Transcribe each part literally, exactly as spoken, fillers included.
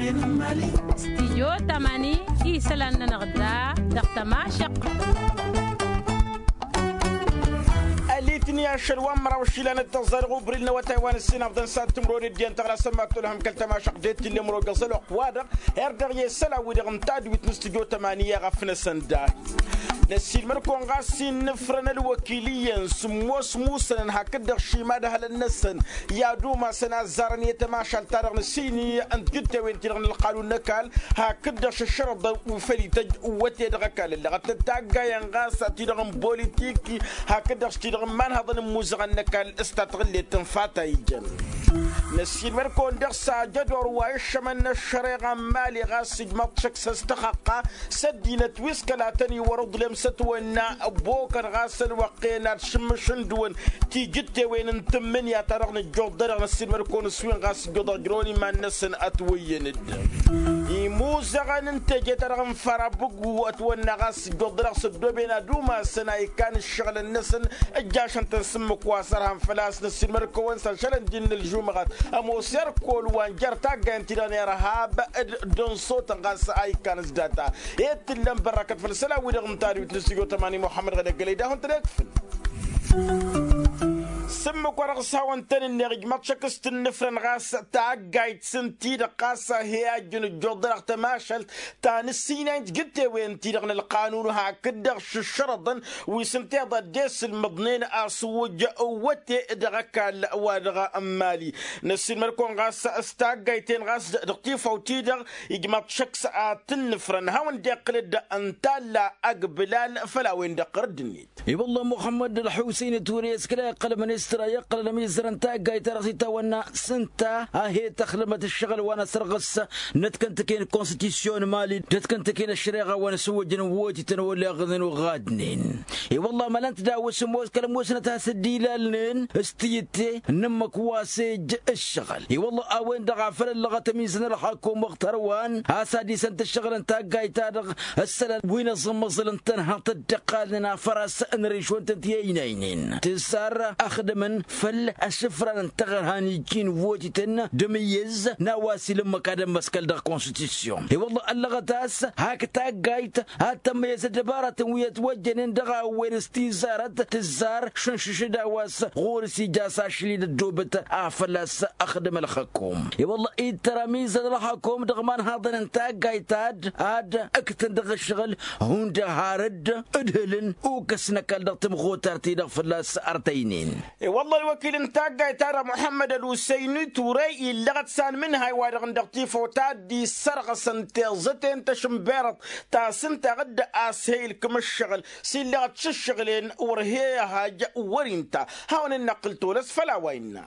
استيجو تماني إيسلان نغدا دقتما شق اليتني عشر ومرة وشيلان التزرغو بريلنا وتايوان السين أفضل سات تمرور الدين تغرى سماك لهم كالتما شق جيت اللي مرو قصلو قوادر هردر يسلا ودغم تاد ويتنستيجو تمانية غفنا سنداي نسيل مركون غاسين نفرن الوكيلية سمو سمو سنن هكذا شيماد هالنسن يا دوما سنا زارن يتماشى التارغ نسيني أنت قلت وين ترغن القانون نكال هكذا شرط وفلي تج وتدغكال اللي غتتاقا ينغاسا ترغن بوليتيكي هكذا ترغن من هذا الموزغن نكال استغل تنفاتا يجن نسيل مركون درسا جدور وايش من الشريغ مالي غاسج مطشك سستحقا سدينة ويسكالاتني ورد لم ستونا بوكر غاسل وقينا شمشندون تي جت وين انتمن يا ترغن الجودر نسيل مركون سوين غاس جودر جروني ما نسن اتوين يموزغن انت جترغن فرابق واتونا غاس جودر سدو بين دوما سنا كان الشغل النسن الجاشن تنسم كواسرهم فلاس نسيل مركون سلشلن دين الجمعات امو سيركول وانجر تاغا انتيراني رهاب دون صوت غاس اي كان زداتا يتلم بركه فلسلا ودغم تاريخ نسيجو تماني محمد غدا قليدا هون تركفن سمك ورغسها وانتن النرج ما تشكست النفرن غاس تاقايت سنتي دقاسة هي جن الجودر اختماشل تانسينا انت قلت وين تيرغن القانون هكذا شرطا ويسنتي ضديس المضنين اسوج اوتي دغكال وادغا امالي نسين مركون غاس استاقايتين غاس دقتي فوتيدغ يجمع تشكس النفرن هاون دقلد انتالا اقبلال فلا وين دقرد النيت اي والله محمد الحسين توريس كلا قلم نسترا يقل لم يزرن تاقاي ترغيتا وانا سنتا هاي تخلمت الشغل وانا سرغس نتكنت كاين كونستيسيون مالي نتكنت كاين الشريغه وانا سوجن ووتي تنولي غذن وغادنين اي والله ما لنت داو سموس كلام وسنتها سديلالن استيتي نمك واسج الشغل اي والله اوين دغافر اللغه تميزن الحكومه مختروان اسادي سنت الشغل انت تاقاي تارغ السلام وين زمزل انت نحط الدقالنا فرس انريش وانت تيينين تسار أخدمن فل السفرة انتغر هانيجين ووتيتن دميز نواسي لما كان مسكال دا كونستيسيون اي والله اللغتاس هاك تاقايت هاتم يزدبارة ويتوجنين دغا وين استيزارت تزار شنشش داواس غورسي جاسا شليد الدوبت افلاس اخدم الحكوم اي والله اي تراميز الحكوم دغمان هذا انتاقايتاد اد اكتن دغ الشغل هون هارد ادهلن وكسنا كالدغ تمغوتارتي دغ فلاس ارتينين اي والله الوكيل انتاقا ترى محمد الوسيني توري اللغة سان منها وادغن دغتي فوتاد دي سرغ سنتيزتين تشمبيرت تا سنتا غد اسهيل كم الشغل سي لغة الشغلين ورهيها هاجا ورينتا هاون النقل تولس فلا ويننا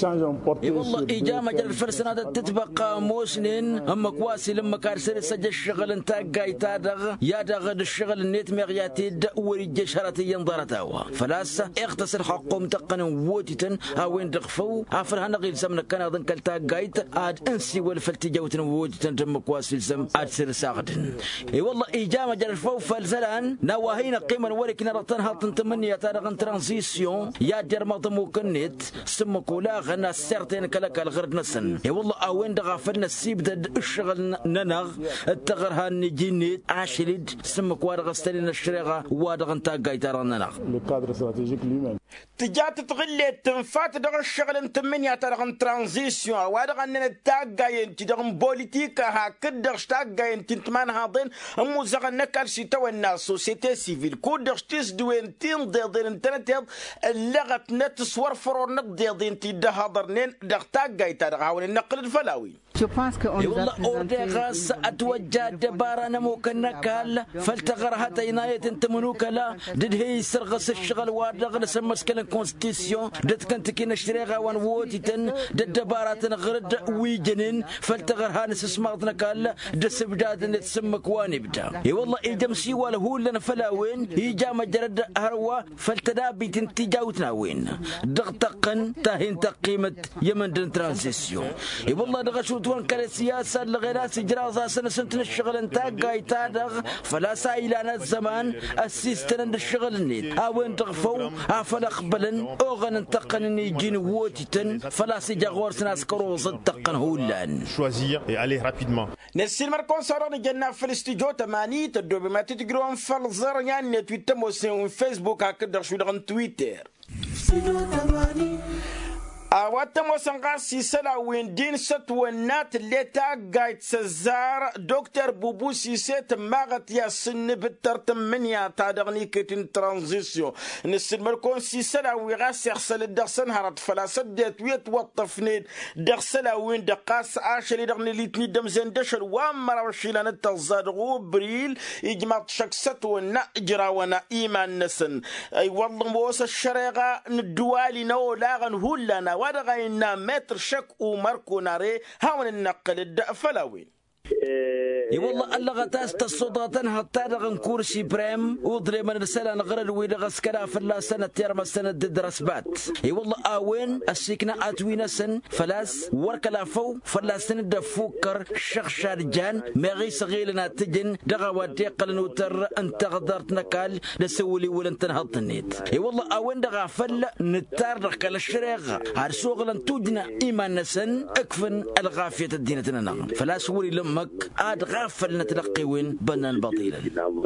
اي والله اجامة جل الفرسنة تتبقى موسنين اما كواسي لما كارسل سجل الشغل انتاقا تادغ يا دغد الشغل النيت مغياتيد وريج شرطي ينظرتها فلاسة اختصر حقهم تقن ووتيتن اوين دغفو افر هنغيل سمنا كان اظن كلتا قايت اد انسي والفلتي جوتن ووتيتن دم كواسي الزم اد سر ساغدن اي والله اجامة جل الفو فالزلان نواهينا قيمة ولكن رطنها تنتمني تارغن ترانزيسيون يا دير مضمو كنت سمكولا غنا سيرتين كلك الغرد نسن اي والله اوين دغافلنا السيب دد الشغل ننغ التغرها نجينيت عاشليد سمك وارغ استلين الشريغة وادغن تا قايت رننغ تجات تغلي تنفات دغ الشغل انتمني يا ترغن ترانزيسيون وادغن نتاقاين تدغن بوليتيكا هكذا اشتاقاين تنتمان هاضين امو زغن نكال سيتو الناس سوسيتي سيفيل كودغ تيس دوين تين ديضين انتنتيض اللغة نتصور فرور نقديضين تيدا هاضرنين دغ تاقاي تارغ هاون النقل الفلاوي والله أودي غاس أتوجه دبارة نموك النكال فالتغر هتا يناية انتمنوك لا دد هي سرغس الشغل وادغل سمس كلا كونستيسيون دد كنت كي نشتريغا وان ووتيتن دد دبارة غرد ويجنين فالتغر هانس اسمغت نكال دد سبجاد نتسمك وانبدا اي والله ايجام سيوال هو لنا فلاوين ايجام جرد هروا فالتدابي تنتجاوتنا وين دغتقن تاهين تقيمة يمن دن ترانزيسيون اي والله دغشو توان كلا سياسة لغيرات إجراء سنة سنة الشغل انتاج قاي تادغ فلا سايلان الزمان السيستن الشغل نيت أوين تغفو أفل أقبلن أغن تكن تقنني جين ووتتن فلا سيجا غورسنا سكروز تقن هولان choisir et aller rapidement. نسيل مركون صارون جنا في الاستيجو تماني تدو بما تتقرون فالزر يعني تويتر موسيون فيسبوك هكذا شو لغن تويتر أواتم وسنغاسي سلا وين دين ست ونات اللي تاقايت سزار دكتور بوبو سيسيت ماغت يا سن بالترتم من يا تادغني كتن ترانزيسيون نسل مركون سي سلا ويغاس يغسل الدغسن هرد فلا سدت ويت وطفنين دغسلا وين دقاس عاشري دغني اللي تنيدم زين دشل وامرا وشيلان التغزاد غوبريل يجمع شكست ونا اجرا ونا ايمان نسن اي والله موس الشريغة ندوالي نو لاغن هولنا ودغينا متر شك ومركو ناري هاون النقل الدأفلاوين اي والله اللغة تاست الصداتن حتى دغن كورسي بريم وضري من رسالة نغرل ويدغ سكرا فلا سنة تيرما سنة درسبات اي والله اوين السكنة اتوينا سن فلاس وركلا فو فلا سنة دفوكر شخ شارجان مغي صغيلنا تجن دغا ودي قلن وتر انت غدرت نكال لسولي ولن تنهض النيت اي والله اوين دغا فل نتار دغكال الشريغ هارسوغلن توجنا ايمان نسن اكفن الغافية الدينة فلا سولي لمك اد غافل نتلقي وين بنان بطيلا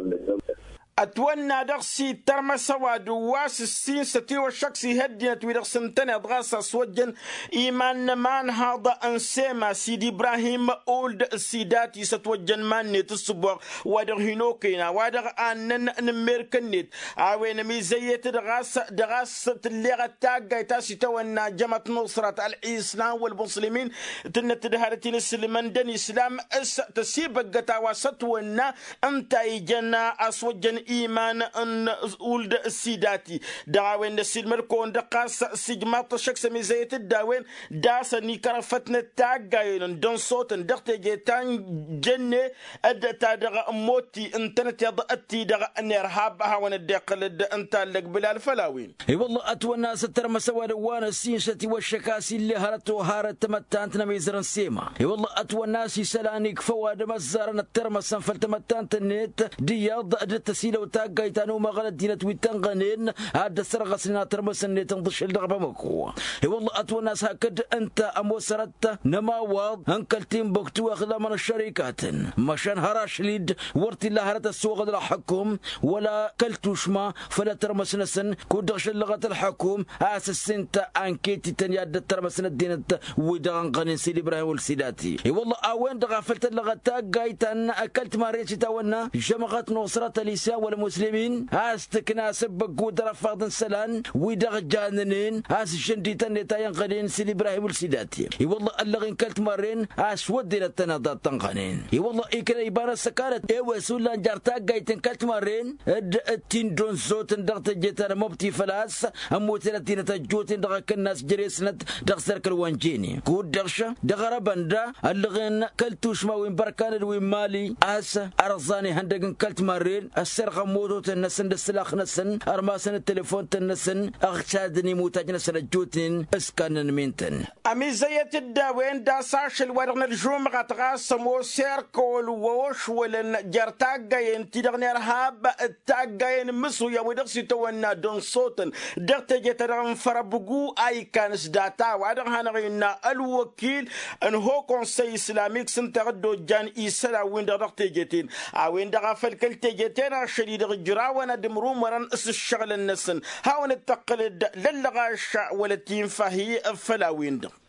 أتونا دغسي ترمى سواد واس السين ستي والشخصي هدينة ويدغ سنتين أضغاصة سوجن إيمان مان هذا أنسيما سيدي إبراهيم أولد السيداتي ستوجن ماني تصبغ ودغ هنوكينا ودغ آنن نميركنيت عوين ميزيت دغاصة دغاصة اللي غتاقا تاسي تونا جمعة نصرة الإسلام والمسلمين تنت دهارتين السلمان دن إسلام أس تسيبك قتاوى ستونا أنت إيجنا أسوجن إيمان أن ولد السيداتي داوين السلمر كون دقاس سجمات شخص ميزيت الداوين داس نيكرا فتنة تاقاين دون صوت دقت جيتان جنة أد تادغ موتي انتنت يضأتي دغ نرهاب هاون الدقل انت لك بلال فلاوين اي والله اتونا ستر مسوى وانا السينشتي والشكاسي اللي هرت وهارت تمتانت نميزرن سيما اي والله اتونا سي سلانيك فواد مزارن الترمسن فلتمتانت النت دياض ادت سيلو تاقايتانو مغلد دينة ويتنغنين هاد سرغسنا ترمسن تنضش الدغبة مكو اي والله اتونا هكد انت اموسرت نماواض انكلتين بوكتو اخذ من الشركات مشان هراش ليد ورتي الله هرت السوق الحكم ولا كلتوشما فلا ترمسنا سن كودغش لغة الحكوم اساس انت انكيتي تنياد ترمسنا الدينة ويدغن قنين سيدي ابراهيم والسيداتي اي والله اوين دغفلت اللغة تاقايتان اكلت ماريتي تاونا جمغت نصرة الإسلام والمسلمين استكنا سبق ودرا فاضن سلان ويدغ جاننين اس شندي تنتا ينقلين سيدي ابراهيم والسيداتي اي والله اللغين كلت مارين اس ودينا التناضات تنقنين اي والله اكنا يبان السكارت اي وسولا جارتا قايتن كلت مارين التين دون زوت دغت جيتنا مبتي فلاس امو ثلاثين تجوت دغ الناس جريسنت دغ سركل وانجيني كود دغشا دغ ربندا اللغين كلتوش ما وين بركان وين مالي اس ارزاني هندغن كلت مارين السرقة موتو تنسن دسلاخ نسن ارماسن التليفون تنسن اغشادني موتاج نسن الجوتين اسكان مينتن امي زيت الداوين دا ساش الورغن الجوم غتغاس مو سيركول ووش ولن جرتاقاين تدغني رهاب التاقاين مسو يا ودغسي تونا دون صوتن دغت جتران فربقو اي كانس داتا وادغ هنغينا الوكيل ان هو كونسي اسلاميك سنتغدو جان ايسلا وين دغت جتين اوين دغفل كل تجتين شديد الجراونا دمروم ورن اس الشغل النسن هاون التقلد للغاش ولتين فهي فلاوين دغ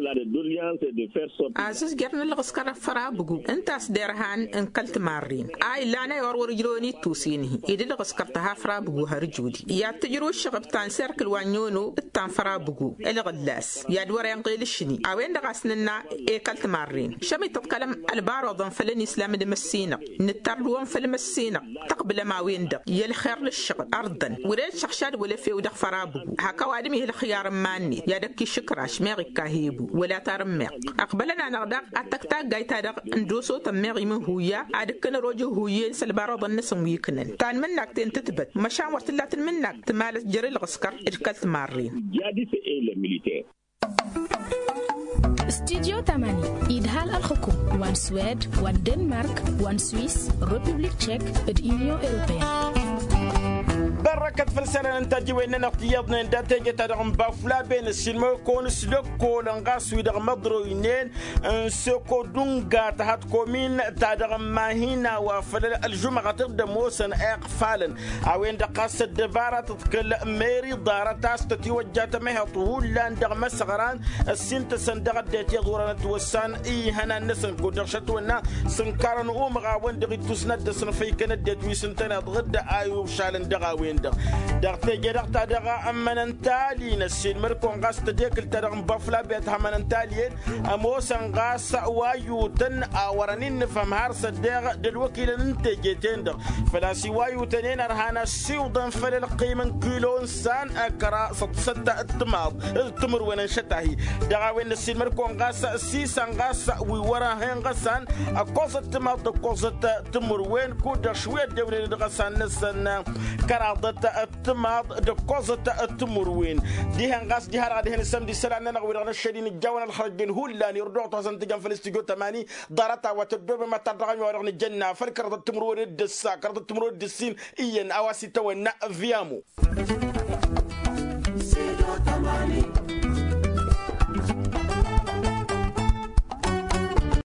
أساس جرنا لغسكر فرا بقول أنت أصدرهان انقلت مارين أي لانا يورور جلوني توسينه إذا لغسكرتها فرا بقول هرجودي يا تجرو الشغب تان سيركل وانيونو التان فرا بقول الغلاس يا دور ينقل الشني أوين دغسننا إكلت مارين شمي تتكلم البارض فلن إسلام دمسينا نترلون فلم السينا تقبل ما وين دق يا الخير للشغل أرضا وريد شخشاد ولا في ودق فرا بقول هكا وادمي الخيار ماني يا دكي شكراش ميغي ولا ترمق أقبلنا نغدق أتكتا جايتا دق ندوسو تمغي من هويا أدكن روجو هويا سلبارض النسم ويكنن تان منك تنتتبت مشان ورتلات منك تمالس جري الغسكر إركلت مارين استديو تمانية إدهال الحكوم وان سويد وان دنمارك وان سويس ريبوبليك تشيك اليونيون أوروبية ركت فلسنا انت جوينا نقيضنا انت تيجي تدغم بافلا بين السينما كون سلوكو لنغاس ويدغ مضروينين سوكو دونغا تحت كومين تدغم ماهينا وفل الجمعة تبدا موسن اقفالا اوين دقاس الدبارة تتكل ميري دارة تاستتي وجات مها طول لان دغم سغران السنت سندغ ديتي غورنا توسان اي هنا نسن قدرشت ونا سنكارن اومغا وين دغي تسند سن في كند ديت ويسنتنا غد ايو شالن دغا وين دغ دغتي جدغتا دغا امن تالي نسين مركون غاس تديك الترغم بفلا بيت همن تالي اموسن غاس وايو تن اورنين نفهم هارس الدغ دلوكيل انت جيتين دغ فلا سي وايو تنين رهانا سيودن فل القيمن كيلو انسان اكرا ست التماض التمر وين شتاهي دغا وين نسين مركون غاس سيسان غاس وي ورا هين غسان اكوز التماض كوز تمر وين كود شويه دوري دغسان نسن كراضت التماض دكوزة التمروين دي هنغاس دي هرا دي هنسم دي سلعنا نغوي رغنا الشدين الجوانا الخرج بين هولاني ردوع توزن تجان في الاستيقو تماني دارتا وتدوب ما تدرغن ورغن الجنة فالكرة التمروين الدسا كرة التمروين الدسين إيان أواسي تونا فيامو